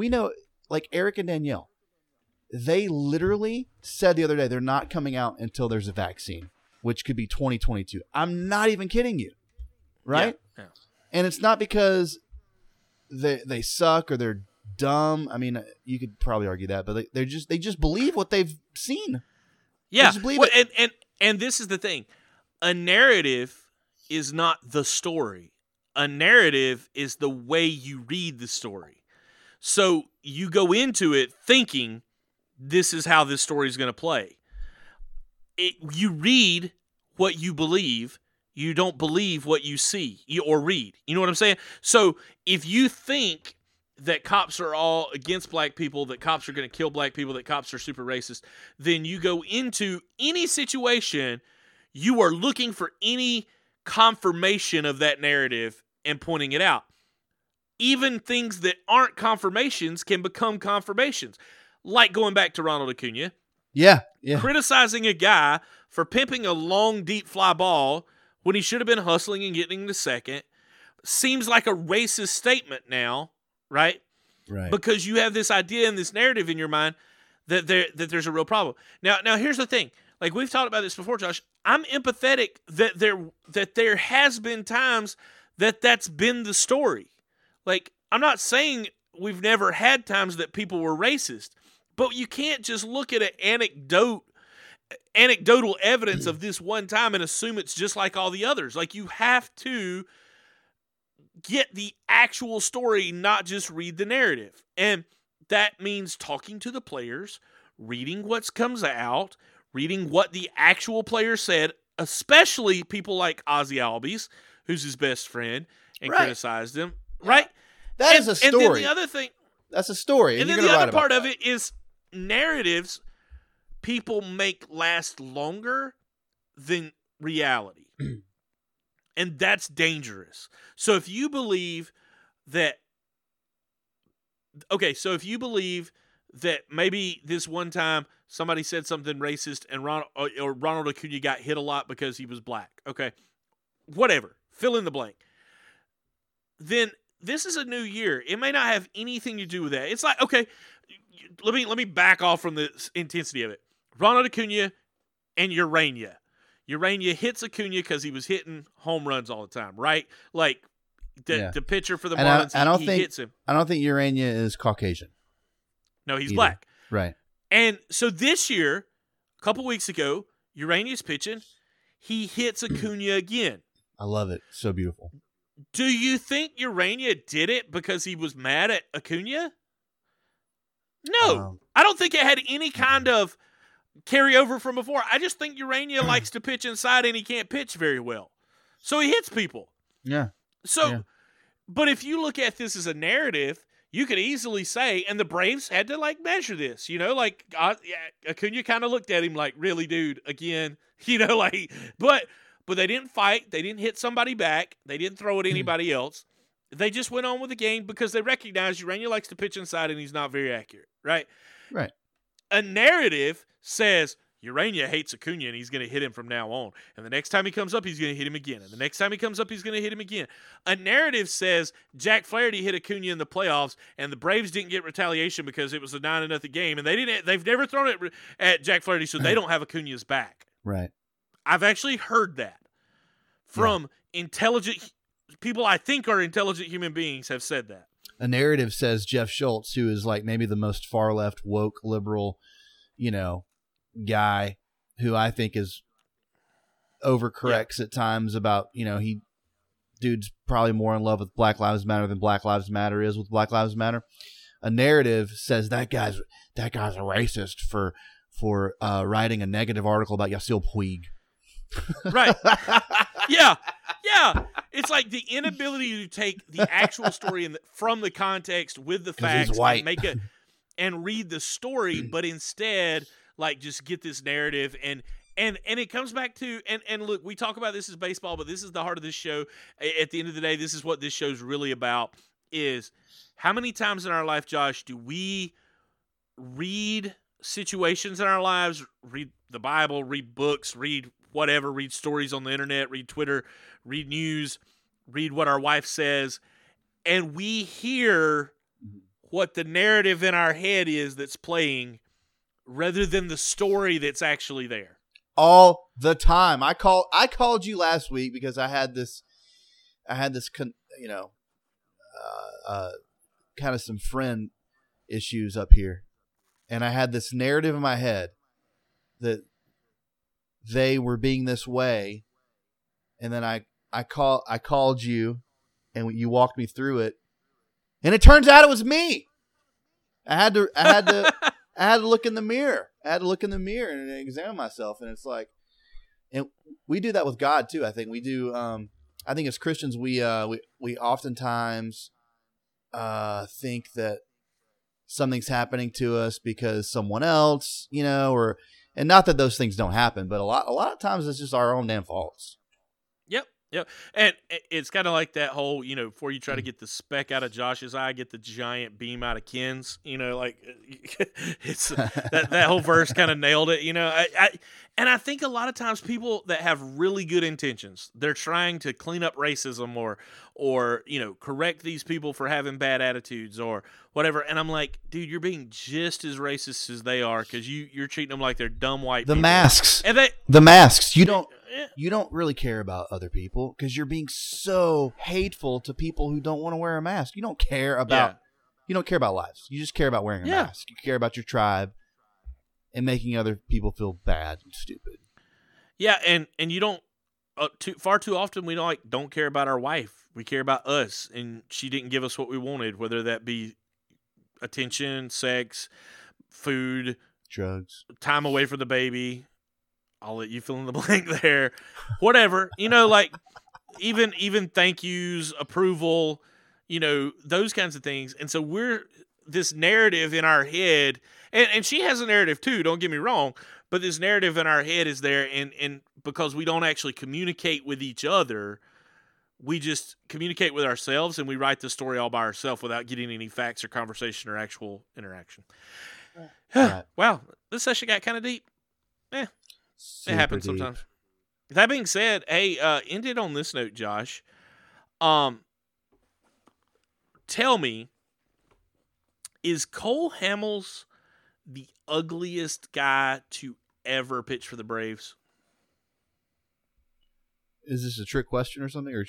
Eric and Danielle. They literally said the other day they're not coming out until there's a vaccine, which could be 2022. I'm not even kidding you, right? Yeah. And it's not because they suck or they're dumb. I mean, you could probably argue that, but they just believe what they've seen. Yeah, and this is the thing: a narrative is not the story. A narrative is the way you read the story. So you go into it thinking this is how this story is going to play. You read what you believe. You don't believe what you see or read. You know what I'm saying? So if you think that cops are all against black people, that cops are going to kill black people, that cops are super racist, then you go into any situation, you are looking for any confirmation of that narrative and pointing it out. Even things that aren't confirmations can become confirmations. Like going back to Ronald Acuna. Yeah. Criticizing a guy for pimping a long, deep fly ball when he should have been hustling and getting to second seems like a racist statement now, right? Right. Because you have this idea and this narrative in your mind that there's a real problem. Now here's the thing. Like we've talked about this before, Josh. I'm empathetic that there has been times that's been the story. Like, I'm not saying we've never had times that people were racist, but you can't just look at an anecdotal evidence of this one time and assume it's just like all the others. Like, you have to get the actual story, not just read the narrative. And that means talking to the players, reading what comes out, reading what the actual player said, especially people like Ozzy Albies, who's his best friend, and criticized him, right? That is a story. And then the other thing... That's a story. And then the other part of it is narratives people make last longer than reality. And that's dangerous. So if you believe that... Okay, so if you believe that maybe this one time somebody said something racist and Ronald Acuna got hit a lot because he was black. Okay, whatever. Fill in the blank. Then this is a new year. It may not have anything to do with that. It's like, okay, let me back off from the intensity of it. Ronald Acuna and Urania. Urania hits Acuna because he was hitting home runs all the time, right? Like the pitcher for the Marlins, he hits him. I don't think Urania is Caucasian. No, he's black. Right. And so this year, a couple weeks ago, Urania's pitching. He hits Acuna again. I love it. So beautiful. Do you think Urania did it because he was mad at Acuna? No. I don't think it had any kind of carryover from before. I just think Urania likes to pitch inside and he can't pitch very well. So he hits people. Yeah. But if you look at this as a narrative, you could easily say, and the Braves had to like measure this, you know, like Acuna kind of looked at him like, really, dude, again, you know, like, but they didn't fight. They didn't hit somebody back. They didn't throw at anybody else. They just went on with the game because they recognized Urania likes to pitch inside and he's not very accurate, right? Right. A narrative says Urania hates Acuna and he's going to hit him from now on. And the next time he comes up, he's going to hit him again. And the next time he comes up, he's going to hit him again. A narrative says Jack Flaherty hit Acuna in the playoffs and the Braves didn't get retaliation because it was a 9-0 game. And they've never thrown it at Jack Flaherty, so they don't have Acuna's back. Right. I've actually heard that from intelligent people I think are intelligent human beings have said that. A narrative says Jeff Schultz, who is like maybe the most far left woke liberal, you know, guy who I think is overcorrects at times about, you know, dude's probably more in love with Black Lives Matter than Black Lives Matter is with Black Lives Matter. A narrative says that guy's a racist for for writing a negative article about Yasiel Puig. Right. Yeah. It's like the inability to take the actual story from the context with the facts he's white. and make it and read the story, but instead like just get this narrative and it comes back to and look, we talk about this as baseball, but this is the heart of this show. At the end of the day, this is what this show's really about, is how many times in our life, Josh, do we read situations in our lives, read the Bible, read books, read whatever, read stories on the internet, read Twitter, read news, read what our wife says, and we hear what the narrative in our head is that's playing rather than the story that's actually there. All the time. I called you last week because I had this kind of some friend issues up here. And I had this narrative in my head that they were being this way. And then I called you and you walked me through it. And it turns out it was me. I had to look in the mirror. I had to look in the mirror and examine myself. And it's like, and we do that with God too. I think we do. I think as Christians, we oftentimes think that something's happening to us because someone else, and not that those things don't happen, but a lot of times it's just our own damn faults. Yep. And it's kind of like that whole, before you try to get the speck out of Josh's eye, get the giant beam out of Ken's, it's that whole verse kind of nailed it, and I think a lot of times people that have really good intentions, they're trying to clean up racism or correct these people for having bad attitudes or whatever. And I'm like, dude, you're being just as racist as they are because you're treating them like they're dumb white people. The masks. You don't really care about other people because you're being so hateful to people who don't want to wear a mask. You don't care about lives. You just care about wearing a mask. You care about your tribe and making other people feel bad and stupid. Yeah, and you don't far too often we don't care about our wife. We care about us, and she didn't give us what we wanted, whether that be attention, sex, food, drugs, time away from the baby. I'll let you fill in the blank there. Whatever, even thank yous, approval, those kinds of things. And so we're this narrative in our head, and she has a narrative too, don't get me wrong, but this narrative in our head is there, and because we don't actually communicate with each other, we just communicate with ourselves, and we write the story all by ourselves without getting any facts or conversation or actual interaction. Right. Wow, this session got kind of deep. It happens sometimes. That being said, hey, end it on this note, Josh. Tell me, is Cole Hamels the ugliest guy to ever pitch for the Braves? Is this a trick question or something? Or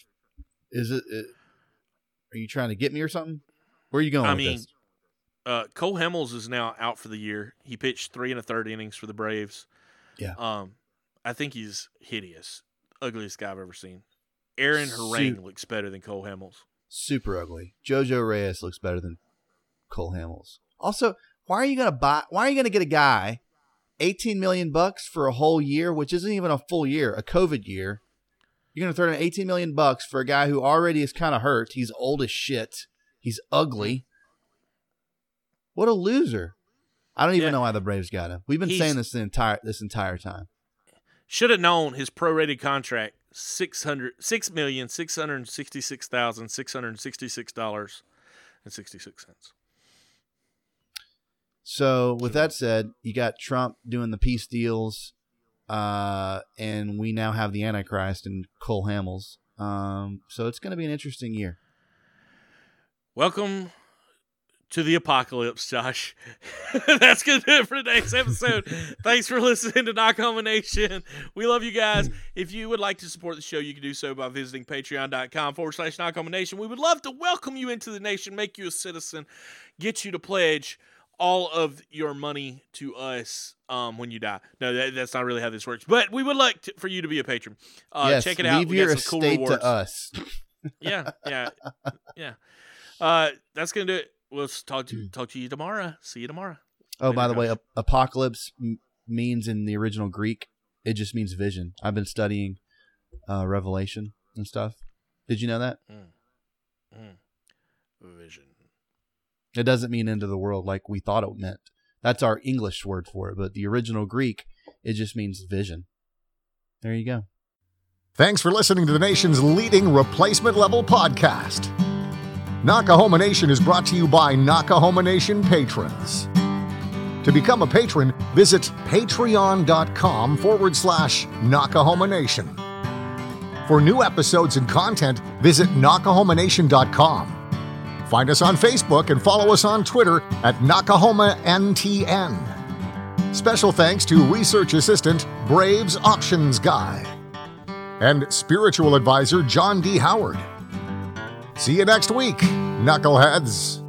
are you trying to get me or something? Where are you going with this? Cole Hamels is now out for the year. He pitched 3 1/3 innings for the Braves. Yeah. I think he's hideous. Ugliest guy I've ever seen. Aaron Harang looks better than Cole Hamels. Super ugly. Jojo Reyes looks better than Cole Hamels. Also, why are you gonna get a guy $18 million for a whole year, which isn't even a full year, a COVID year? You're gonna throw in $18 million for a guy who already is kind of hurt. He's old as shit. He's ugly. What a loser. I don't even know why the Braves got him. We've been saying this this entire time. Should have known his prorated contract, $6,666,666.66. So with that said, you got Trump doing the peace deals, and we now have the Antichrist and Cole Hamels. So it's going to be an interesting year. Welcome to the apocalypse, Josh. That's going to do it for today's episode. Thanks for listening to Knock On Nation. We love you guys. If you would like to support the show, you can do so by visiting patreon.com/Knock On Nation. We would love to welcome you into the nation, make you a citizen, get you to pledge all of your money to us when you die. No, that's not really how this works. But we would like for you to be a patron. Yes, check it out. Leave your estate to us. Yeah. That's going to do it. We'll talk to you tomorrow. See you tomorrow. Oh, by the way, apocalypse means in the original Greek, it just means vision. I've been studying Revelation and stuff. Did you know that? Vision. It doesn't mean end of the world like we thought it meant. That's our English word for it, but the original Greek, it just means vision. There you go. Thanks for listening to the nation's leading replacement level podcast. Nakahoma Nation is brought to you by Nakahoma Nation patrons. To become a patron, visit patreon.com/Nakahoma Nation. For new episodes and content, visit nakahomanation.com. Find us on Facebook and follow us on Twitter at NakahomaNTN. Special thanks to research assistant Braves Options Guy and spiritual advisor John D. Howard. See you next week, knuckleheads.